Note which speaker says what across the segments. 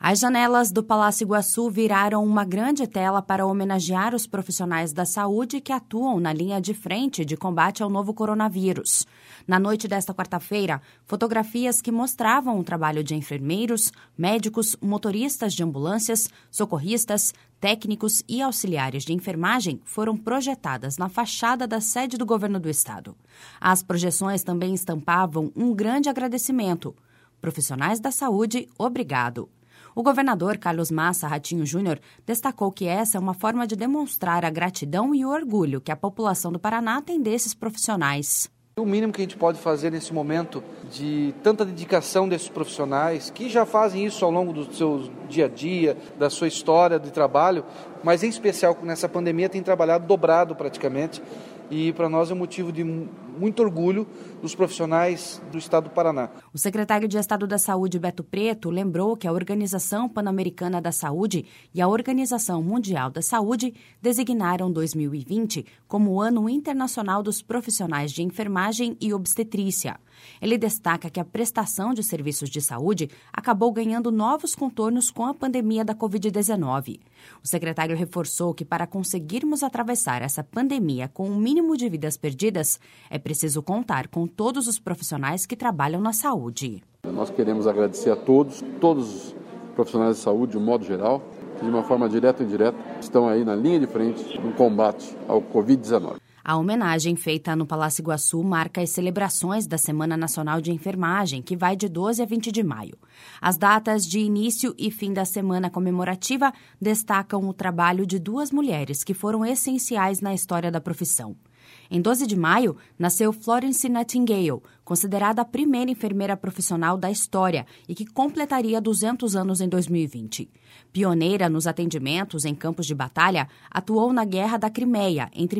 Speaker 1: As janelas do Palácio Iguaçu viraram uma grande tela para homenagear os profissionais da saúde que atuam na linha de frente de combate ao novo coronavírus. Na noite desta quarta-feira, fotografias que mostravam o trabalho de enfermeiros, médicos, motoristas de ambulâncias, socorristas, técnicos e auxiliares de enfermagem foram projetadas na fachada da sede do governo do estado. As projeções também estampavam um grande agradecimento. Profissionais da saúde, obrigado. O governador Carlos Massa Ratinho Júnior destacou que essa é uma forma de demonstrar a gratidão e o orgulho que a população do Paraná tem desses profissionais.
Speaker 2: O mínimo que a gente pode fazer nesse momento de tanta dedicação desses profissionais, que já fazem isso ao longo do seu dia a dia, da sua história de trabalho, mas em especial nessa pandemia tem trabalhado dobrado praticamente, e para nós é um motivo de muito orgulho dos profissionais do estado do Paraná.
Speaker 1: O secretário de Estado da Saúde, Beto Preto, lembrou que a Organização Pan-Americana da Saúde e a Organização Mundial da Saúde designaram 2020 como o Ano Internacional dos Profissionais de Enfermagem e Obstetrícia. Ele destaca que a prestação de serviços de saúde acabou ganhando novos contornos com a pandemia da Covid-19. O secretário reforçou que para conseguirmos atravessar essa pandemia com o mínimo de vidas perdidas, é preciso contar com todos os profissionais que trabalham na saúde.
Speaker 3: Nós queremos agradecer a todos os profissionais de saúde, de um modo geral, que de uma forma direta ou indireta estão aí na linha de frente no combate ao Covid-19.
Speaker 1: A homenagem feita no Palácio Iguaçu marca as celebrações da Semana Nacional de Enfermagem, que vai de 12 a 20 de maio. As datas de início e fim da semana comemorativa destacam o trabalho de duas mulheres que foram essenciais na história da profissão. Em 12 de maio, nasceu Florence Nightingale, considerada a primeira enfermeira profissional da história e que completaria 200 anos em 2020. Pioneira nos atendimentos em campos de batalha, atuou na Guerra da Crimeia entre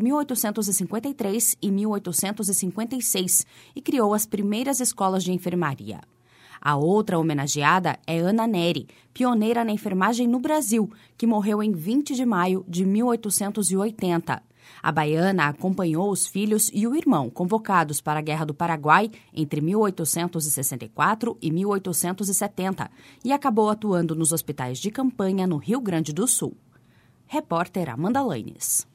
Speaker 1: 1853 e 1856 e criou as primeiras escolas de enfermaria. A outra homenageada é Ana Neri, pioneira na enfermagem no Brasil, que morreu em 20 de maio de 1880. A baiana acompanhou os filhos e o irmão convocados para a Guerra do Paraguai entre 1864 e 1870 e acabou atuando nos hospitais de campanha no Rio Grande do Sul. Repórter Amanda Laines.